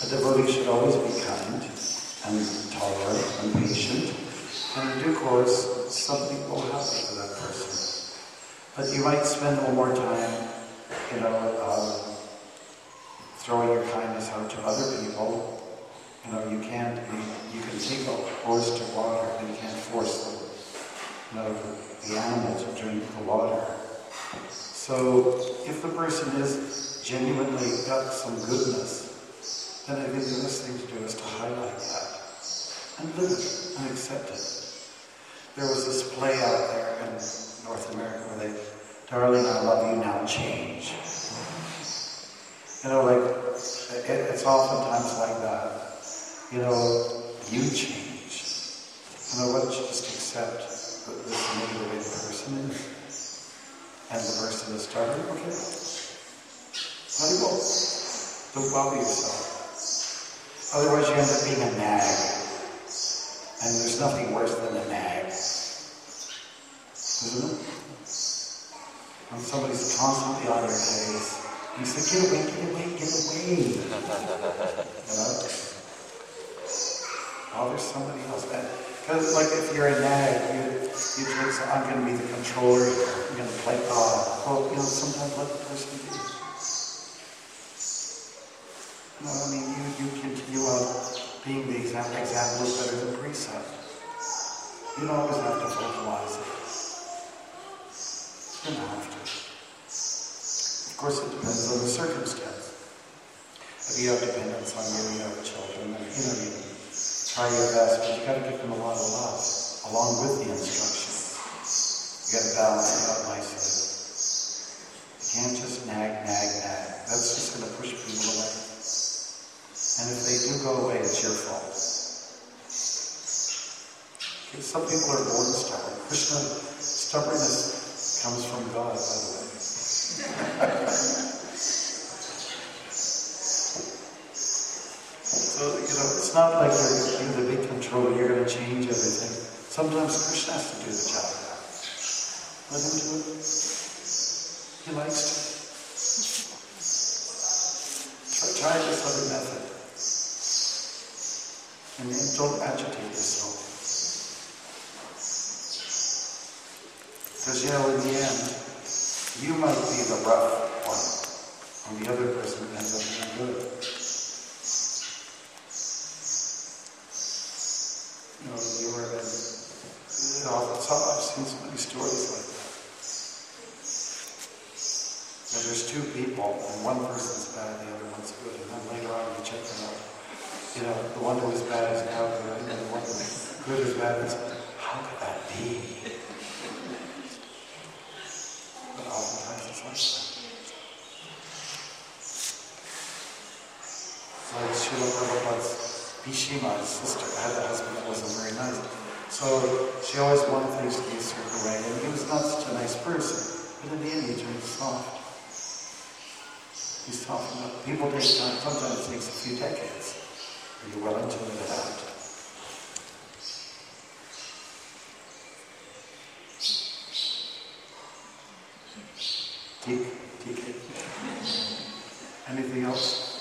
A devotee should always be kind and tolerant and patient, and in due course, something will happen to that person. But you might spend a little more time, throwing your kindness out to other people. You can take a horse to water, but you can't force the animal to drink the water. So if the person is genuinely got some goodness, then I think the best thing to do is to highlight that and live it and accept it. There was this play out there in North America where they, "Darling, I love you, now change." It's oftentimes like that. You change. Why don't you just accept that this may be the way the person is? And the person is stubborn, okay. Let it go. Don't bother yourself. Otherwise you end up being a nag. And there's nothing worse than a nag. Isn't it? When somebody's constantly on your case, you say, get away, get away, get away. Bother somebody else. Because if you're a nag, you think, so I'm going to be the controller, I'm going to play God. Well, sometimes let the person be. You continue on being the example is better than precept. You don't always have to vocalize it. You don't have to. Of course, it depends on the circumstance. If you have dependence on you have children, then you try your best, but you got to give them a lot of love, along with the instructions. You got to balance it out nicely. You can't just nag. That's just going to push people away. And if they do go away, it's your fault. Okay, some people are born stubborn. Stubbornness comes from God, by the way. So, it's not like you're the big controller, you're going to change everything. Sometimes Krishna has to do the job. Let him do it. He likes to. Try this other method. And don't agitate yourself. Because, in the end, you might be the rough one, and the other person ends up being good. I've seen so many stories like that. There's two people, and one person's bad, the other one's good, and then later on you check them out. The one who was bad is now good, and the one who was good is bad. How could that be? But oftentimes it's like that. Like Srila Prabhupada's Bhishma, his sister, had a husband that wasn't very nice. So she always wanted things to be a certain way, and he was not such a nice person. But in the end, he turned soft. He's softened up. People take time. Sometimes it takes a few decades. Are you willing to live it out? TK. Anything else?